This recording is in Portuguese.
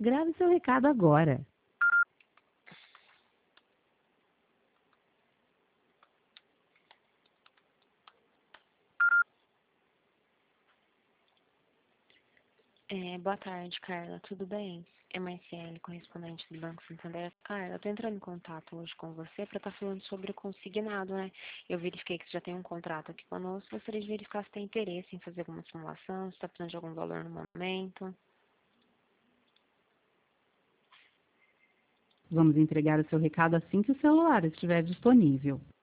Grave seu recado agora. Boa tarde, Carla. Tudo bem? É Marciele, correspondente do Banco Santander. Carla, eu tô entrando em contato hoje com você para estar falando sobre o consignado, né? Eu verifiquei que você já tem um contrato aqui conosco. Gostaria de verificar se tem interesse em fazer alguma simulação, se está precisando de algum valor no momento. Vamos entregar o seu recado assim que o celular estiver disponível.